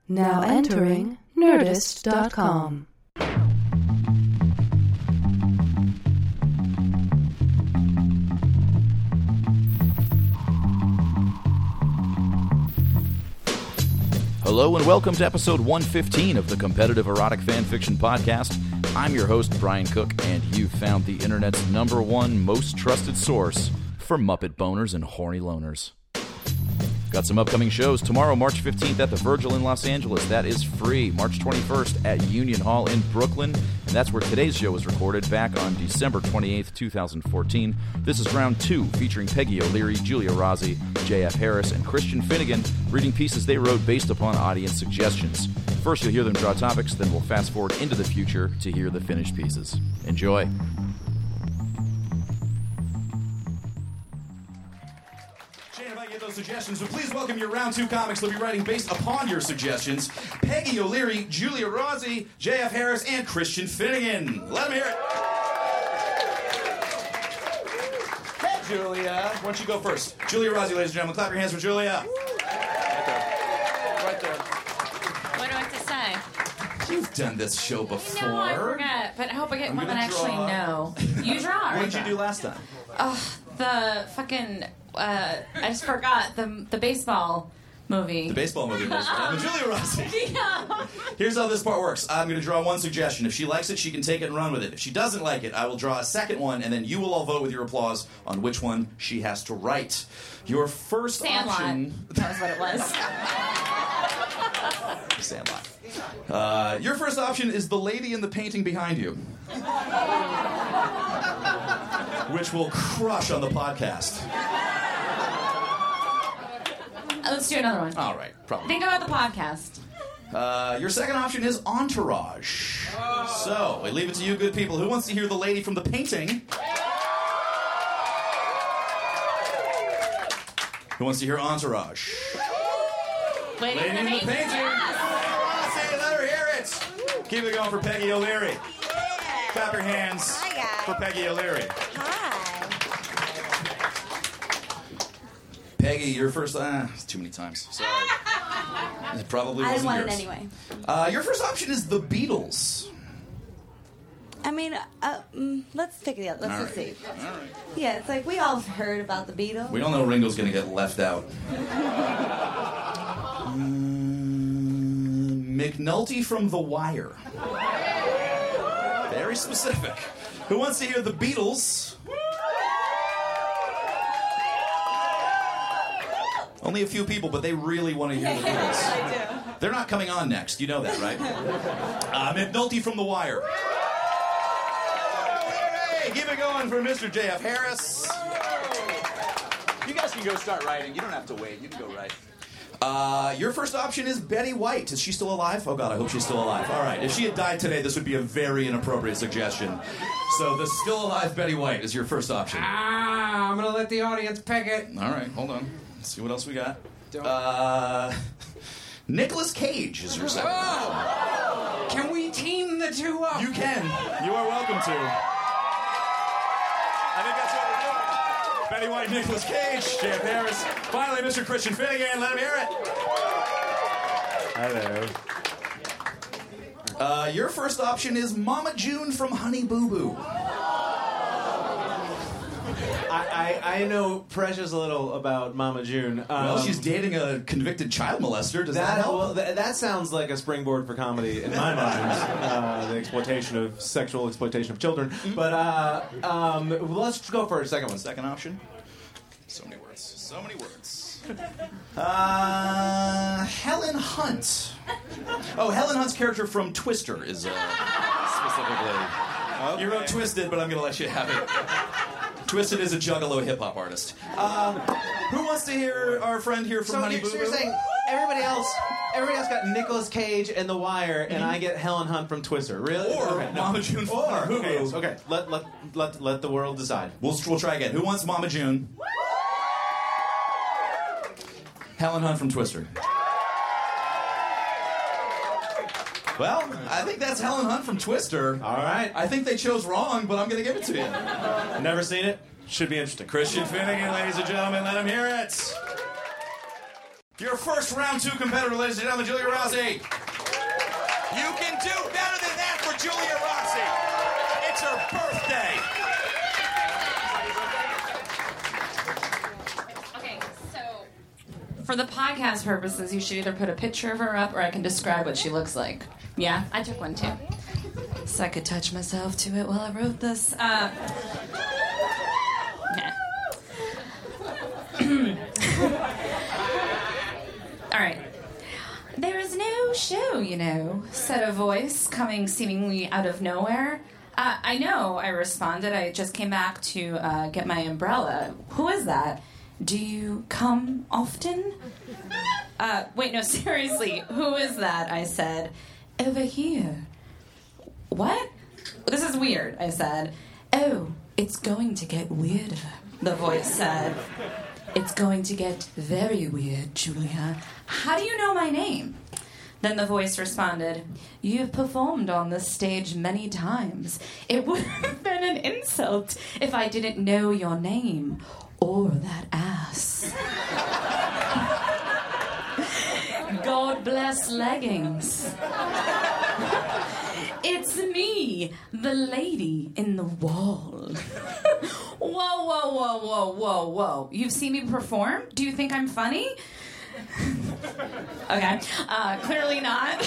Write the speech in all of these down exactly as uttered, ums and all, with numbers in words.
Now entering Nerdist dot com. Hello and welcome to episode one fifteen of the Competitive Erotic Fanfiction Podcast. I'm your host, Brian Cook, and you've found the internet's number one most trusted source for Muppet boners and horny loners. Got some upcoming shows. Tomorrow, March fifteenth at the Virgil in Los Angeles. That is free. March twenty-first at Union Hall in Brooklyn. And that's where today's show was recorded back on December twenty-eighth, twenty fourteen. This is round two, featuring Peggy O'Leary, Julia Rossi, J F Harris, and Christian Finnegan, reading pieces they wrote based upon audience suggestions. First, you'll hear them draw topics, then we'll fast forward into the future to hear the finished pieces. Enjoy. Suggestions, so please welcome your round two comics. They'll be writing based upon your suggestions. Peggy O'Leary, Julia Rossi, J F Harris, and Christian Finnegan. Let them hear it. Hey, Julia. Why don't you go first? Julia Rossi, ladies and gentlemen. Clap your hands for Julia. Right there. Right there. What do I have to say? You've done this show before. No, I forget, but I hope I get I'm one that I draw. actually know. You draw. What did you do last time? Oh, the fucking... Uh, I just forgot the the baseball movie. The baseball movie was um, Julia Rossi. Yeah. Here's how this part works. I'm going to draw one suggestion. If she likes it, she can take it and run with it. If she doesn't like it, I will draw a second one, and then you will all vote with your applause on which one she has to write. Your first Sandlot. option... That was what it was. Sandlot. Uh, your first option is the lady in the painting behind you. Which will crush on the podcast. Let's do another one. All right, probably. Think about the podcast. Uh, your second option is Entourage. Oh. So, we leave it to you good people. Who wants to hear the lady from the painting? Who wants to hear Entourage? Lady, Lady in the painting. Yes. Say, let her hear it. Keep it going for Peggy O'Leary. Yeah. Clap your hands Hi, guys. for Peggy O'Leary. Hi. Peggy, your first... Ah, too many times. Sorry. It probably I wasn't want yours. it anyway. Uh, your first option is the Beatles. I mean, uh, mm, let's pick it up. Let's All just right. see. All right. Yeah, it's like we all have heard about the Beatles. We all know Ringo's going to get left out. um, McNulty from The Wire. Very specific. Who wants to hear the Beatles? Only a few people, but they really want to hear the Beatles. I do. They're not coming on next. You know that, right? Uh, McNulty from The Wire. Hey, keep it going for Mister J F Harris. You guys can go start writing. You don't have to wait. You can go write. Uh, your first option is Betty White. Is she still alive? Oh, God, I hope she's still alive. All right. If she had died today, this would be a very inappropriate suggestion. So the still alive Betty White is your first option. Ah, I'm going to let the audience pick it. All right. Hold on. Let's see what else we got. Uh, Nicolas Cage is your second option. Oh! Can we team the two up? You can. You are welcome to. I think that's what we're doing. Betty White, Nicolas Cage, J F Harris. Finally, Mister Christian Finnegan. Let him hear it. Hello. Uh, your first option is Mama June from Honey Boo Boo. I, I, I know precious little about Mama June. Um, Well, she's dating a convicted child molester. Does that, that help? well, that, that sounds like a springboard for comedy in my mind. Uh, the exploitation of sexual exploitation of children. But uh, um, let's go for a second one. Second option. So many words. So many words. Uh, Helen Hunt. Oh, Helen Hunt's character from Twister is uh, specifically. Okay. You wrote Twisted, but I'm going to let you have it. Twisted is a juggalo hip-hop artist. Uh, who wants to hear our friend here from So Honey you're, Boo so Boo? you're saying everybody else, everybody else got Nicolas Cage and The Wire, and I get Helen Hunt from Twister. Really? Or Okay, no. Mama June from Or Honey Boo okay, Boo. yes, okay. Let let let let the world decide. We'll, we'll try again. Who wants Mama June? Helen Hunt from Twister. Well, I think that's Helen Hunt from Twister. All right. I think they chose wrong, but I'm going to give it to you. Never seen it. Should be interesting. Christian Finnegan, ladies and gentlemen, let him hear it. Your first round two competitor, ladies and gentlemen, Julia Rossi. You can do better than that for Julia Rossi. It's her birthday. Okay, so for the podcast purposes, you should either put a picture of her up or I can describe what she looks like. Yeah, I took one too. So I could touch myself to it while I wrote this. Uh, nah. All right. There is no show, you know, said a voice coming seemingly out of nowhere. Uh, I know, I responded. I just came back to uh, get my umbrella. Who is that? Do you come often? Uh, wait, no, seriously, who is that? I said. Over here. What? This is weird, I said. Oh, it's going to get weirder, the voice said. It's going to get very weird, Julia. How do you know my name? Then the voice responded, You've performed on this stage many times. It would have been an insult if I didn't know your name or that ass. God bless leggings. It's me, the lady in the wall. Whoa, whoa, whoa, whoa, whoa, whoa. You've seen me perform? Do you think I'm funny? Okay, uh, clearly not.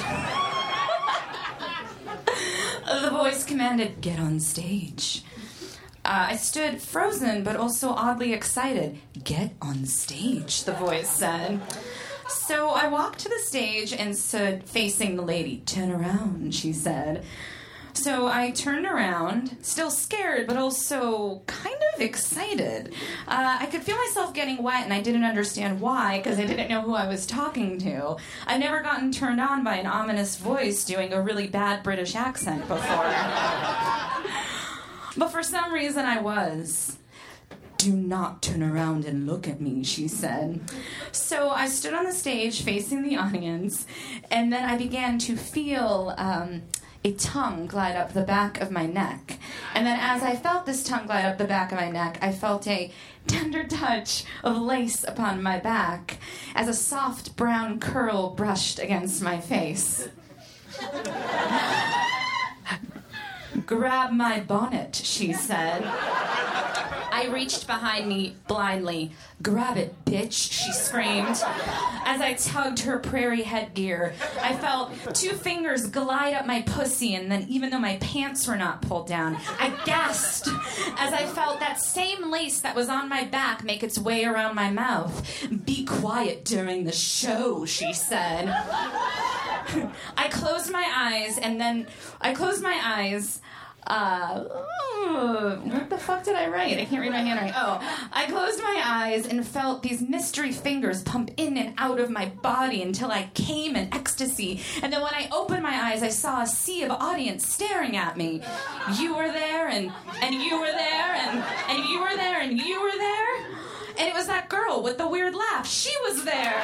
The voice commanded, Get on stage. Uh, I stood frozen, but also oddly excited. Get on stage, the voice said. So I walked to the stage and stood facing the lady. Turn around, she said. So I turned around, still scared, but also kind of excited. Uh, I could feel myself getting wet, and I didn't understand why, because I didn't know who I was talking to. I'd never gotten turned on by an ominous voice doing a really bad British accent before. But for some reason I was. Do not turn around and look at me, she said. So I stood on the stage facing the audience, and then I began to feel um, a tongue glide up the back of my neck. And then as I felt this tongue glide up the back of my neck, I felt a tender touch of lace upon my back as a soft brown curl brushed against my face. Grab my bonnet, she said. I reached behind me blindly. Grab it, bitch, she screamed. As I tugged her prairie headgear, I felt two fingers glide up my pussy, and then even though my pants were not pulled down, I gasped as I felt that same lace that was on my back make its way around my mouth. Be quiet during the show, she said. I closed my eyes, and then I closed my eyes. Uh, what the fuck did I write? I can't read my handwriting. Oh, I closed my eyes and felt these mystery fingers pump in and out of my body until I came in ecstasy. And then when I opened my eyes, I saw a sea of audience staring at me. You were there, and, and you were there, and, and you were there, and you were there. And it was that girl with the weird laugh. She was there.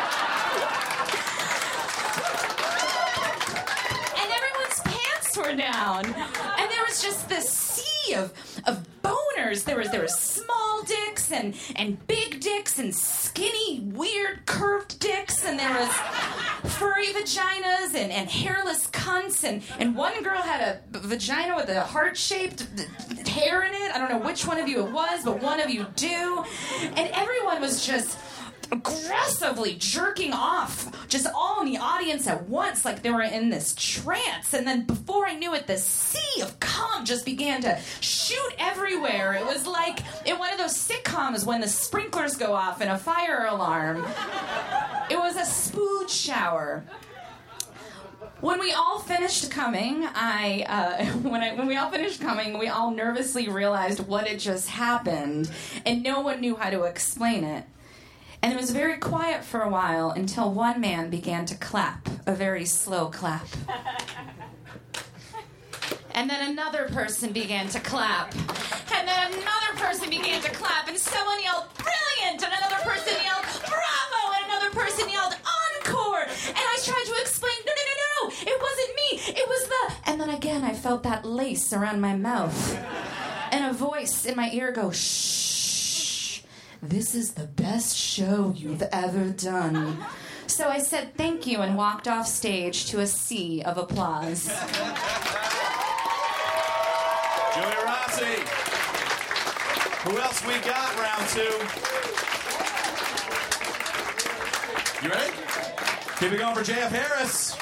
And everyone's pants were down. And there was just this sea of of boners. There was there was small dicks and and big dicks and skinny, weird, curved dicks, and there was furry vaginas and, and hairless cunts, and, and one girl had a vagina with a heart-shaped hair in it. I don't know which one of you it was, but one of you do. And everyone was just aggressively jerking off, just all in the audience at once, like they were in this trance. And then before I knew it, the sea of cum just began to shoot everywhere. It was like in one of those sitcoms when the sprinklers go off in a fire alarm. It was a spooge shower. When we all finished coming, I uh, when I when we all finished coming, we all nervously realized what had just happened, and no one knew how to explain it. And it was very quiet for a while until one man began to clap, a very slow clap. And then another person began to clap. And then another person began to clap, and someone yelled, "Brilliant!" And another person yelled, "Bravo!" And another person yelled, "Encore!" And I tried to explain, no, no, no, no, no, it wasn't me, it was the... And then again, I felt that lace around my mouth. And a voice in my ear go, "Shh. "This is the best show you've ever done." So I said thank you and walked off stage to a sea of applause. Julia Rossi. Who else we got, round two? You ready? Keep it going for J F Harris.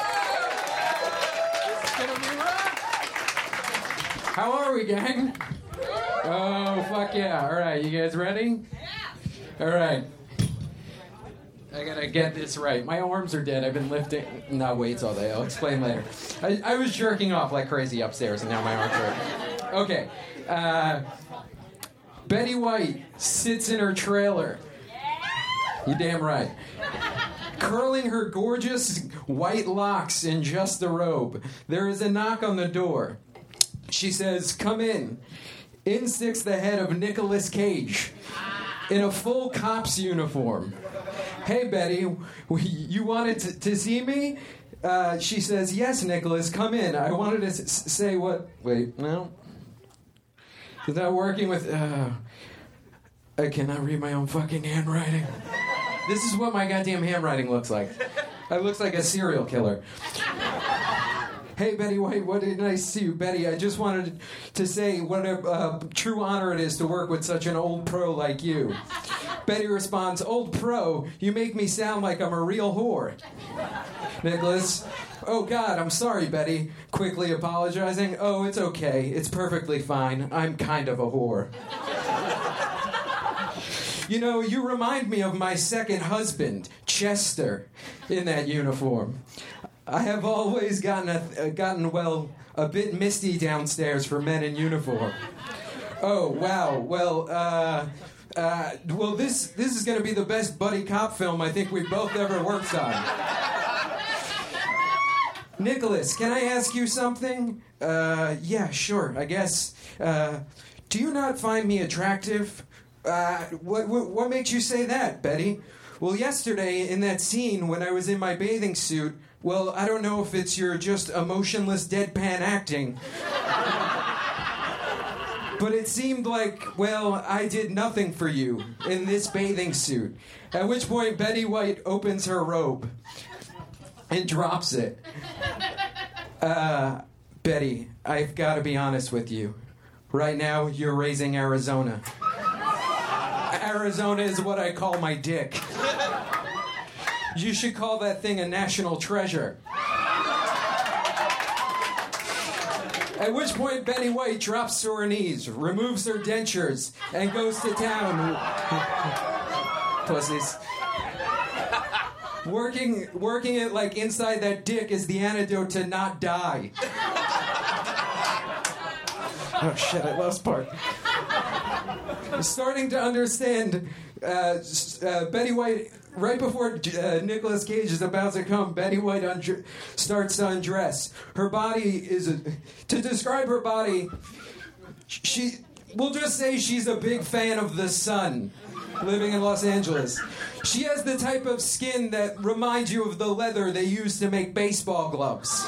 It's gonna be rough. How are we, gang? Oh, fuck yeah. All right, you guys ready? Yeah. All right. I gotta get this right. My arms are dead. I've been lifting. No, weights all day. I'll explain later. I, I was jerking off like crazy upstairs, and now my arms are. Okay. Uh, Betty White sits in her trailer. You damn right. Curling her gorgeous white locks in just a robe. There is a knock on the door. She says, "Come in." In sticks the head of Nicolas Cage in a full cop's uniform. "Hey, Betty, you wanted to, to see me?" Uh, she says, "Yes, Nicholas, come in. I wanted to s- say what..." Wait, no. Is that working with... Uh, I cannot read my own fucking handwriting. This is what my goddamn handwriting looks like. It looks like a serial killer. "Hey, Betty White, what a nice to see you. Betty, I just wanted to say what a uh, true honor it is to work with such an old pro like you." Betty responds, "Old pro, you make me sound like I'm a real whore." Nicholas, "Oh, God, I'm sorry, Betty." Quickly apologizing, "Oh, it's okay. It's perfectly fine. I'm kind of a whore." "You know, you remind me of my second husband, Chester, in that uniform. I have always gotten, a, uh, gotten well, a bit misty downstairs for men in uniform." "Oh, wow. Well, uh... Uh, well, this this is going to be the best buddy cop film I think we've both ever worked on." "Nicholas, can I ask you something?" Uh, yeah, sure, I guess. Uh, do you not find me attractive?" Uh, what, what, what makes you say that, Betty?" "Well, yesterday in that scene when I was in my bathing suit, well, I don't know if it's your just emotionless deadpan acting, but it seemed like, well, I did nothing for you in this bathing suit." At which point Betty White opens her robe and drops it. Uh, "Betty, I've got to be honest with you. Right now, you're raising Arizona. Arizona is what I call my dick. You should call that thing a national treasure." At which point Betty White drops to her knees, removes her dentures, and goes to town. Pussies. Working, working it like inside that dick is the antidote to not die. Oh shit, I lost part. Starting to understand, uh, uh, Betty White, right before uh, Nicolas Cage is about to come, Betty White undre- starts to undress. Her body is, a, to describe her body, she, we'll just say she's a big fan of the sun, living in Los Angeles. She has the type of skin that reminds you of the leather they use to make baseball gloves.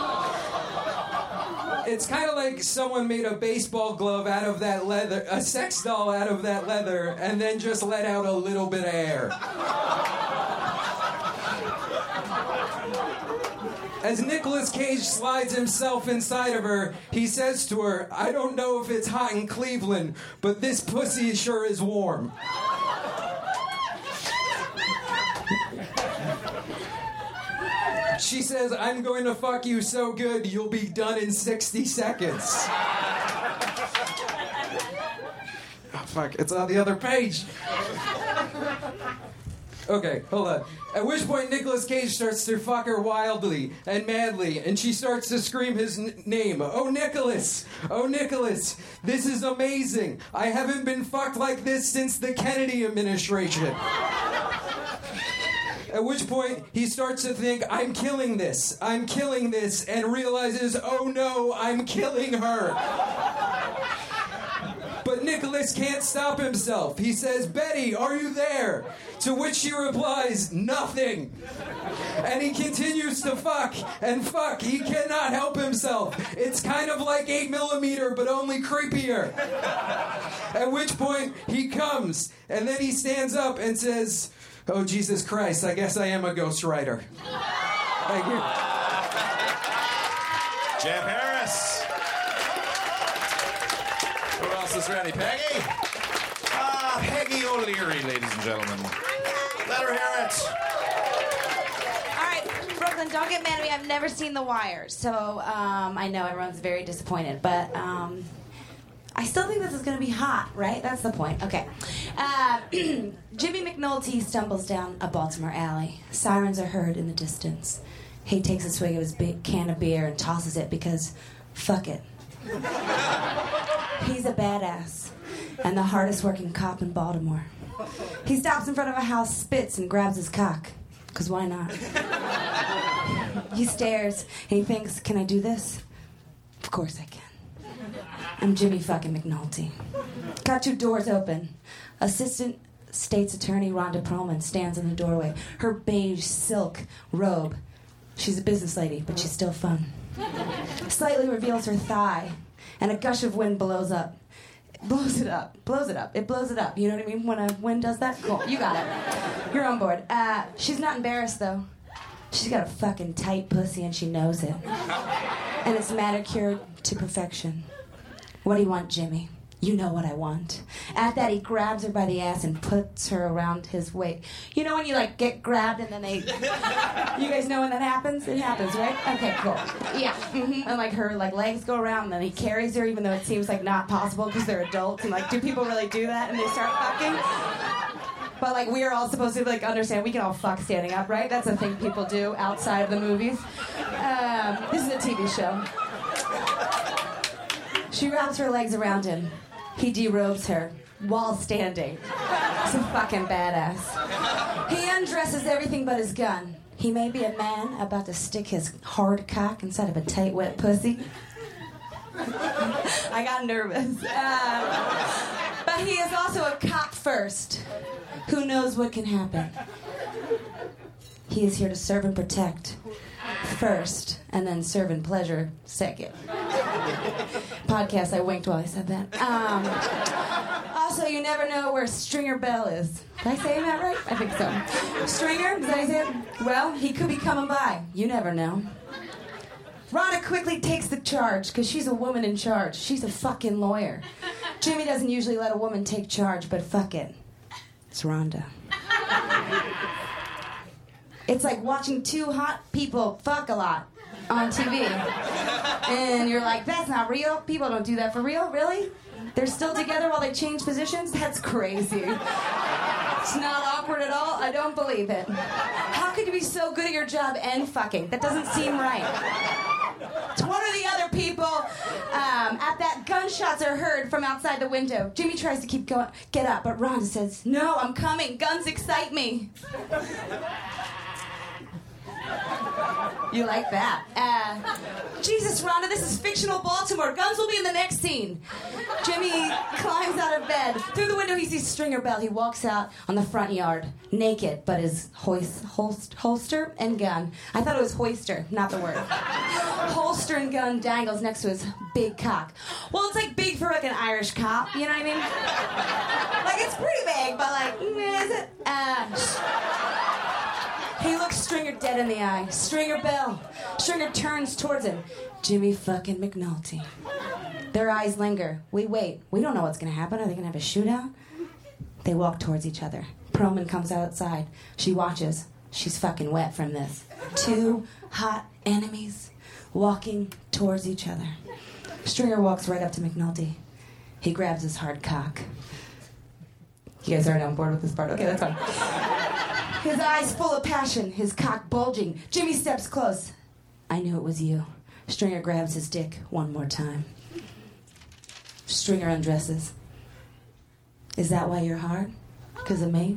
It's kind of like someone made a baseball glove out of that leather, a sex doll out of that leather, and then just let out a little bit of air. As Nicolas Cage slides himself inside of her, he says to her, "I don't know if it's hot in Cleveland, but this pussy sure is warm." She says, "I'm going to fuck you so good, you'll be done in sixty seconds. Oh, fuck, it's on the other page. Okay, hold on. At which point Nicolas Cage starts to fuck her wildly and madly, and she starts to scream his n- name. "Oh, Nicholas! Oh, Nicholas! This is amazing! I haven't been fucked like this since the Kennedy administration." At which point, he starts to think, "I'm killing this, I'm killing this," and realizes, "Oh no, I'm killing her." But Nicholas can't stop himself. He says, "Betty, are you there?" To which she replies, "Nothing." And he continues to fuck and fuck. He cannot help himself. It's kind of like eight millimeter, but only creepier. At which point he comes, and then he stands up and says, "Oh, Jesus Christ, I guess I am a ghostwriter." Thank you. Jeff Harris. Who else is ready? Peggy? Ah, Peggy O'Leary, ladies and gentlemen. Let her hear it. All right, Brooklyn, don't get mad at me. I've never seen The Wire, so um, I know everyone's very disappointed, but um, I still think this is going to be hot, right? That's the point. Okay. Uh, Jimmy McNulty stumbles down a Baltimore alley. Sirens are heard in the distance. He takes a swig of his big can of beer and tosses it because, fuck it. He's a badass and the hardest working cop in Baltimore. He stops in front of a house, spits, and grabs his cock. Because why not? He stares and he thinks, can I do this? Of course I can. I'm Jimmy fucking McNulty. Got two doors open. Assistant State's Attorney Rhonda Perlman stands in the doorway. Her beige silk robe. She's a business lady, but she's still fun. Slightly reveals her thigh, and a gush of wind blows up. It blows it up. Blows it up. It blows it up. You know what I mean? When a wind does that? Cool. You got it. You're on board. Uh, she's not embarrassed, though. She's got a fucking tight pussy, and she knows it. And it's manicured to perfection. What do you want, Jimmy? You know what I want. At that, he grabs her by the ass and puts her around his waist. You know when you, like, get grabbed and then they... You guys know when that happens? It happens, right? Okay, cool. Yeah. Mm-hmm. And, like, her, like, legs go around and then he carries her even though it seems, like, not possible because they're adults. And, like, do people really do that? And they start fucking? But, like, we are all supposed to, like, understand we can all fuck standing up, right? That's a thing people do outside of the movies. Um, this is a T V show. She wraps her legs around him. He derobes her while standing. He's a fucking badass. He undresses everything but his gun. He may be a man about to stick his hard cock inside of a tight, wet pussy. I got nervous. Uh, but he is also a cop first. Who knows what can happen? He is here to serve and protect first, and then serve and pleasure second. Podcast, I winked while I said that. Um, also, you never know where Stringer Bell is. Did I say that right? I think so. Stringer, is that his name? Well, he could be coming by. You never know. Rhonda quickly takes the charge, because she's a woman in charge. She's a fucking lawyer. Jimmy doesn't usually let a woman take charge, but fuck it. It's Rhonda. It's like watching two hot people fuck a lot on T V. And you're like, that's not real. People don't do that for real, really? They're still together while they change positions? That's crazy. It's not awkward at all. I don't believe it. How could you be so good at your job and fucking? That doesn't seem right. It's one or the other, people. Um, at that, gunshots are heard from outside the window. Jimmy tries to keep going, get up, but Rhonda says, no, I'm coming. Guns excite me. You like that? Uh, Jesus, Rhonda, this is fictional Baltimore. Guns will be in the next scene. Jimmy climbs out of bed. Through the window, he sees Stringer Bell. He walks out on the front yard, naked, but his hoist, holst, holster and gun. I thought it was hoister, not the word. Holster and gun dangles next to his big cock. Well, it's like big for like an Irish cop, you know what I mean? Like, it's pretty big, but like, is it? Uh, He looks Stringer dead in the eye. Stringer Bell. Stringer turns towards him. Jimmy fucking McNulty. Their eyes linger. We wait. We don't know what's going to happen. Are they going to have a shootout? They walk towards each other. Perlman comes outside. She watches. She's fucking wet from this. Two hot enemies walking towards each other. Stringer walks right up to McNulty. He grabs his hard cock. You guys aren't on board with this part? Okay, that's fine. His eyes full of passion, his cock bulging. Jimmy steps close. I knew it was you. Stringer grabs his dick one more time. Stringer undresses. Is that why you're hard? Because of me?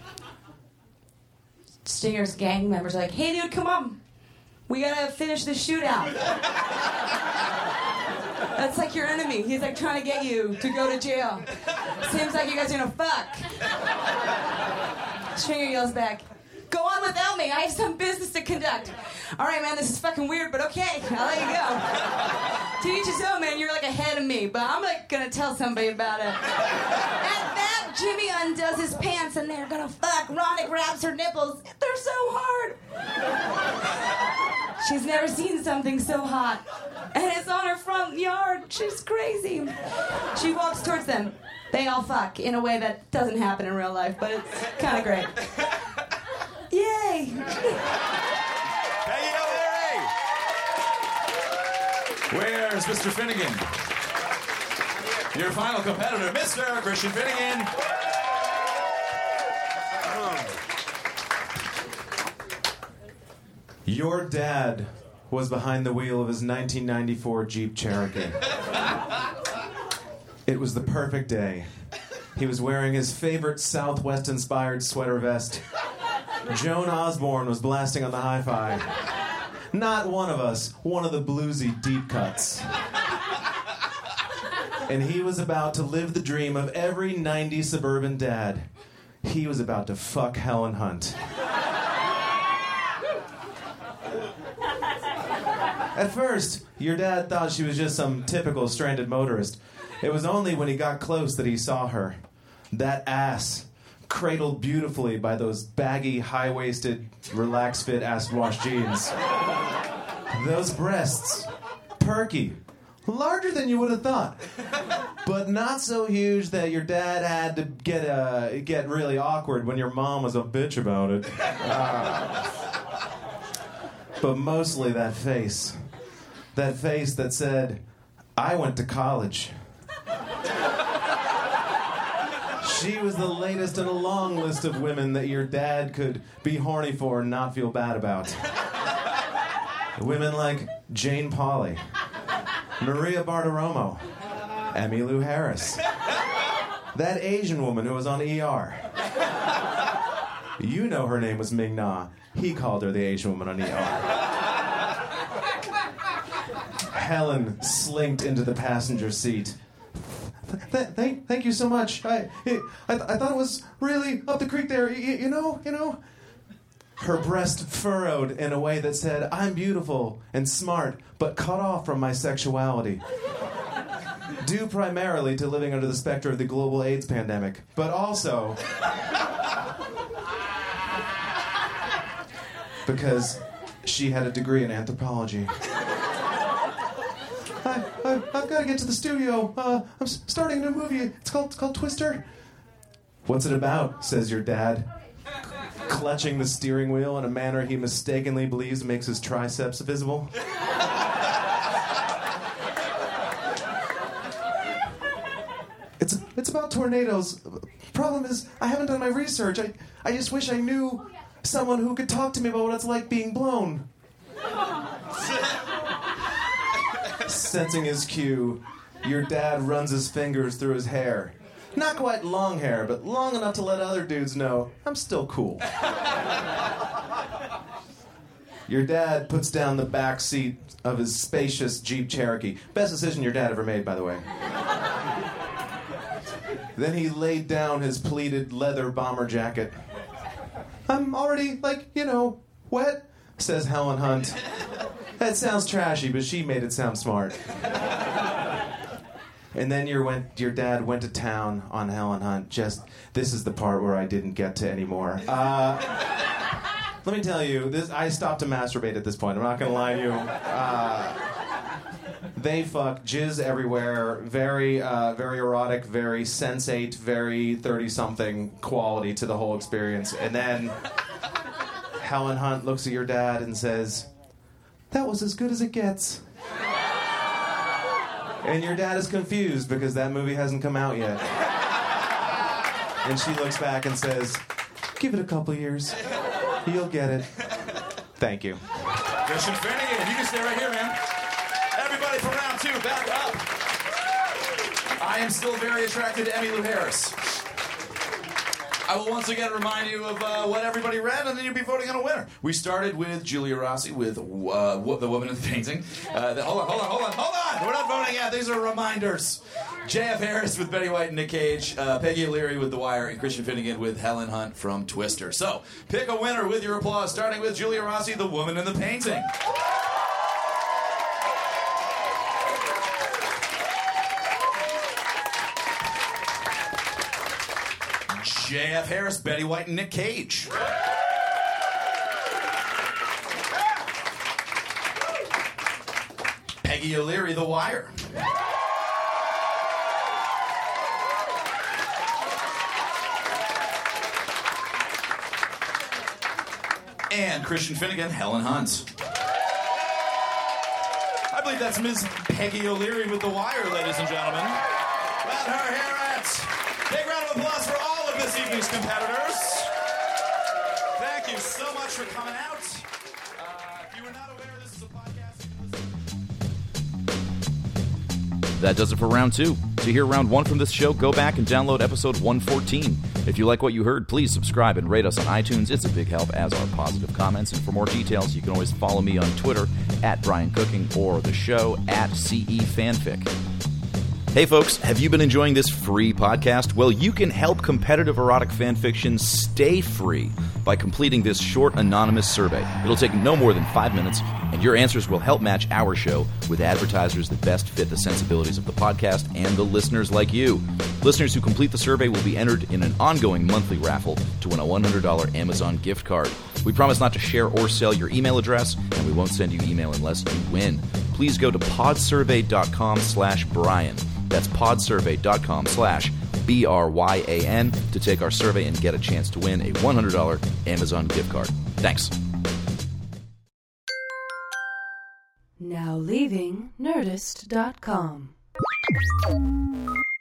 Stringer's gang members are like, hey dude, come on. We gotta finish the shootout. That's like your enemy. He's like trying to get you to go to jail. Seems like you guys are gonna fuck. Stringer yells back, go on without me. I have some business to conduct. All right, man, this is fucking weird, but okay. I'll let you go. To each his own, man. You're like ahead of me, but I'm like gonna tell somebody about it. At that, Jimmy undoes his pants and they're gonna fuck. Rhonda grabs her nipples. They're so hard. She's never seen something so hot. And it's on her front yard. She's crazy. She walks towards them. They all fuck in a way that doesn't happen in real life, but it's kind of great. Yay! Peggy O'Leary! Where's Mister Finnegan? Your final competitor, Mister Christian Finnegan. Your dad was behind the wheel of his nineteen ninety-four Jeep Cherokee. It was the perfect day. He was wearing his favorite Southwest-inspired sweater vest. Joan Osborne was blasting on the hi-fi. Not one of us, one of the bluesy deep cuts. And he was about to live the dream of every nineties suburban dad. He was about to fuck Helen Hunt. At first, your dad thought she was just some typical stranded motorist. It was only when he got close that he saw her. That ass, cradled beautifully by those baggy, high-waisted, relaxed-fit acid-wash jeans. Those breasts, perky, larger than you would have thought, but not so huge that your dad had to get uh, get really awkward when your mom was a bitch about it. Uh, but mostly that face. That face that said, I went to college. She was the latest in a long list of women that your dad could be horny for and not feel bad about. Women like Jane Pauley, Maria Bartiromo, Emmylou Harris, that Asian woman who was on E R. You know her name was Ming Na. He called her the Asian woman on E R. Helen slinked into the passenger seat. Th- thank, thank you so much. I, I, I thought it was really up the creek there. You, you know, you know. Her breast furrowed in a way that said, I'm beautiful and smart, but cut off from my sexuality. Due primarily to living under the specter of the global AIDS pandemic, but also because she had a degree in anthropology. I, I, I've got to get to the studio. Uh, I'm s- starting a new movie. It's called, it's called Twister. What's it about? Says your dad, clutching the steering wheel in a manner he mistakenly believes makes his triceps visible. It's it's about tornadoes. Problem is, I haven't done my research. I, I just wish I knew someone who could talk to me about what it's like being blown. Sensing his cue, your dad runs his fingers through his hair. Not quite long hair, but long enough to let other dudes know I'm still cool. Your dad puts down the back seat of his spacious Jeep Cherokee. Best decision your dad ever made, by the way. Then he laid down his pleated leather bomber jacket. I'm already, like, you know, wet, says Helen Hunt. That sounds trashy, but she made it sound smart. And then your went, your dad went to town on Helen Hunt. Just, this is the part where I didn't get to anymore. Uh, let me tell you, this I stopped to masturbate at this point. I'm not going to lie to you. Uh, they fuck, jizz everywhere, very, uh, very erotic, very sensate, very thirty-something quality to the whole experience. And then Helen Hunt looks at your dad and says, that was as good as it gets. And your dad is confused because that movie hasn't come out yet. And she looks back and says, give it a couple years. You'll get it. Thank you. Christian Finnegan, you can stay right here, man. Everybody from round two, back up. I am still very attracted to Emmylou Harris. I will once again remind you of uh, what everybody read, and then you'll be voting on a winner. We started with Julia Rossi with uh, wo- The Woman in the Painting. Uh, the, hold on, hold on, hold on, hold on! We're not voting yet. These are reminders. J F. Harris with Betty White and Nick Cage, uh, Peggy O'Leary with The Wire, and Christian Finnegan with Helen Hunt from Twister. So, pick a winner with your applause, starting with Julia Rossi, The Woman in the Painting. J F. Harris, Betty White, and Nick Cage. Peggy O'Leary, The Wire. And Christian Finnegan, Helen Hunt. I believe that's Miz Peggy O'Leary with The Wire, ladies and gentlemen. Let her hear it. Big round of applause for all of this evening's competitors. Thank you so much for coming out. Uh, if you were not aware, this is a podcast you can listen. That does it for round two. To hear round one from this show, go back and download episode one fourteen. If you like what you heard, please subscribe and rate us on iTunes. It's a big help, as are positive comments. And for more details, you can always follow me on Twitter at Brian Cooking or the show at C E Fanfic. Hey folks, have you been enjoying this free podcast? Well, you can help competitive erotic fanfiction stay free by completing this short anonymous survey. It'll take no more than five minutes, and your answers will help match our show with advertisers that best fit the sensibilities of the podcast and the listeners like you. Listeners who complete the survey will be entered in an ongoing monthly raffle to win a one hundred dollars Amazon gift card. We promise not to share or sell your email address, and we won't send you email unless you win. Please go to podsurvey.com slash Brian. That's podsurvey.com slash B R Y A N to take our survey and get a chance to win a one hundred dollars Amazon gift card. Thanks. Now leaving Nerdist dot com.